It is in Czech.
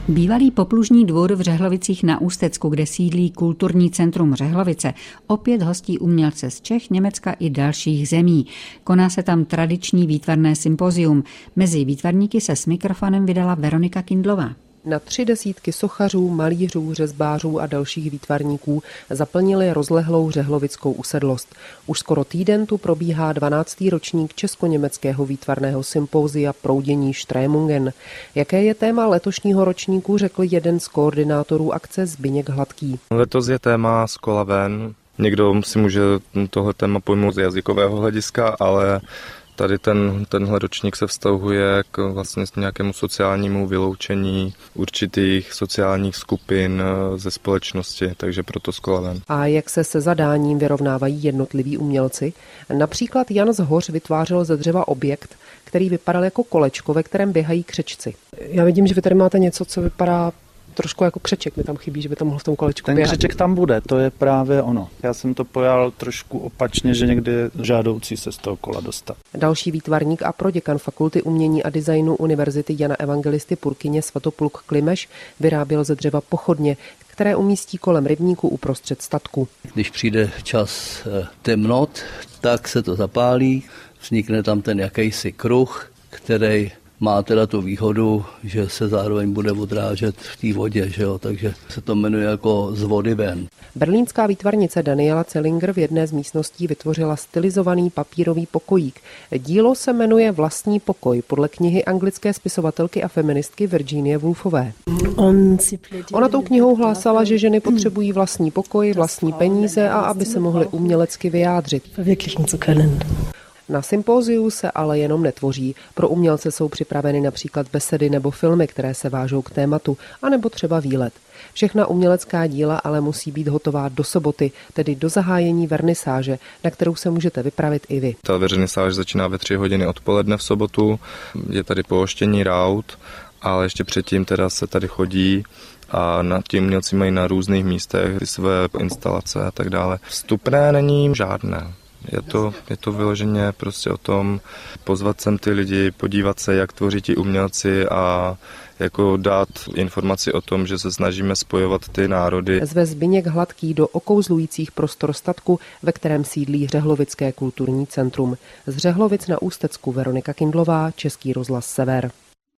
Bývalý poplužní dvůr v Řehlovicích na Ústecku, kde sídlí Kulturní centrum Řehlovice, opět hostí umělce z Čech, Německa i dalších zemí. Koná se tam tradiční výtvarné sympozium. Mezi výtvarníky se s mikrofonem vydala Veronika Kindlová. Na 30 sochařů, malířů, řezbářů a dalších výtvarníků zaplnili rozlehlou řehlovickou usedlost. Už skoro týden tu probíhá 12. ročník česko-německého výtvarného sympózia Proudění Strömungen. Jaké je téma letošního ročníku, řekl jeden z koordinátorů akce Zbyněk Hladký. Letos je téma z kola ven. Někdo si může tohle téma pojmout z jazykového hlediska, ale tady tenhle ročník se vztahuje k vlastně nějakému sociálnímu vyloučení určitých sociálních skupin ze společnosti, takže proto z kola ven. A jak se zadáním vyrovnávají jednotliví umělci? Například Jan Zhoř vytvářel ze dřeva objekt, který vypadal jako kolečko, ve kterém běhají křečci. Já vidím, že vy tady máte něco, co vypadá trošku jako křeček, mi tam chybí, že by tam mohl v tom kolečku ten běhat. křeček tam bude, to je právě ono. Já jsem to pojal trošku opačně, že někdy je žádoucí se z toho kola dostat. Další výtvarník a proděkan Fakulty umění a designu Univerzity Jana Evangelisty Purkyně Svatopluk Klimeš vyráběl ze dřeva pochodně, které umístí kolem rybníku uprostřed statku. Když přijde čas temnot, tak se to zapálí, vznikne tam ten jakýsi kruh, který má teda tu výhodu, že se zároveň bude odrážet v té vodě, že jo? Takže se to jmenuje jako z vody ven. Berlínská výtvarnice Daniela Zellinger v jedné z místností vytvořila stylizovaný papírový pokojík. Dílo se jmenuje Vlastní pokoj podle knihy anglické spisovatelky a feministky Virginie Woolfové. Ona tou knihou hlásala, že ženy potřebují vlastní pokoj, vlastní peníze a aby se mohly umělecky vyjádřit. Na sympóziu se ale jenom netvoří. Pro umělce jsou připraveny například besedy nebo filmy, které se vážou k tématu, anebo třeba výlet. Všechna umělecká díla ale musí být hotová do soboty, tedy do zahájení vernisáže, na kterou se můžete vypravit i vy. Ta vernisáž začíná ve 3 hodiny odpoledne v sobotu, je tady pouštění raut, ale ještě předtím teda se tady chodí a ti umělci mají na různých místech své instalace a tak dále. Vstupné není žádné. Je to vyloženě prostě o tom pozvat sem ty lidi, podívat se, jak tvoří ti umělci a jako dát informaci o tom, že se snažíme spojovat ty národy. Zve Zbyněk Hladký do okouzlujících prostor statku, ve kterém sídlí Řehlovické kulturní centrum. Z Řehlovic na Ústecku Veronika Kindlová, Český rozhlas Sever.